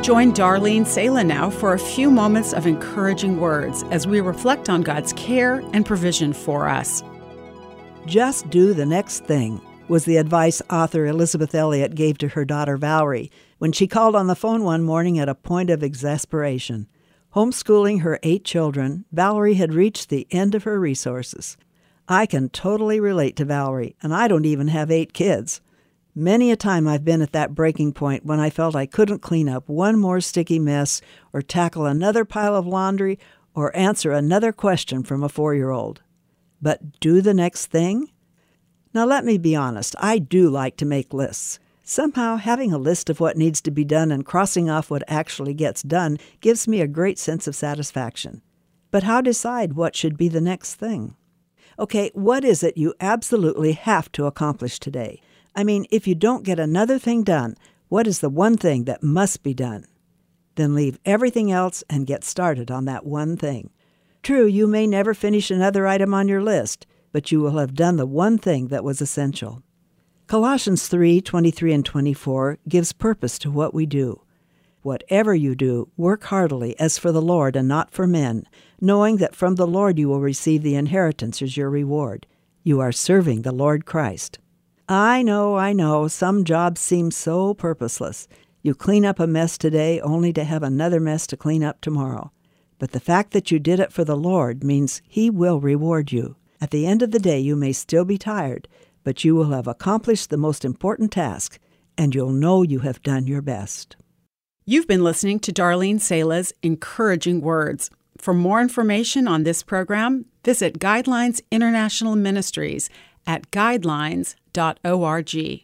Join Darlene Sala now for a few moments of encouraging words as we reflect on God's care and provision for us. Just do the next thing was the advice author Elizabeth Elliot gave to her daughter Valerie when she called on the phone one morning at a point of exasperation. Homeschooling her 8 children, Valerie had reached the end of her resources. I can totally relate to Valerie, and I don't even have 8 kids. Many a time I've been at that breaking point when I felt I couldn't clean up one more sticky mess or tackle another pile of laundry or answer another question from a 4-year-old. But do the next thing? Now let me be honest, I do like to make lists. Somehow having a list of what needs to be done and crossing off what actually gets done gives me a great sense of satisfaction. But how decide what should be the next thing? Okay, what is it you absolutely have to accomplish today? I mean, if you don't get another thing done, what is the one thing that must be done? Then leave everything else and get started on that one thing. True, you may never finish another item on your list, but you will have done the one thing that was essential. Colossians 3:23 and 24 gives purpose to what we do. Whatever you do, work heartily as for the Lord and not for men, knowing that from the Lord you will receive the inheritance as your reward. You are serving the Lord Christ. I know, some jobs seem so purposeless. You clean up a mess today only to have another mess to clean up tomorrow. But the fact that you did it for the Lord means He will reward you. At the end of the day, you may still be tired, but you will have accomplished the most important task, and you'll know you have done your best. You've been listening to Darlene Sala's Encouraging Words. For more information on this program, visit Guidelines International Ministries at guidelines.org.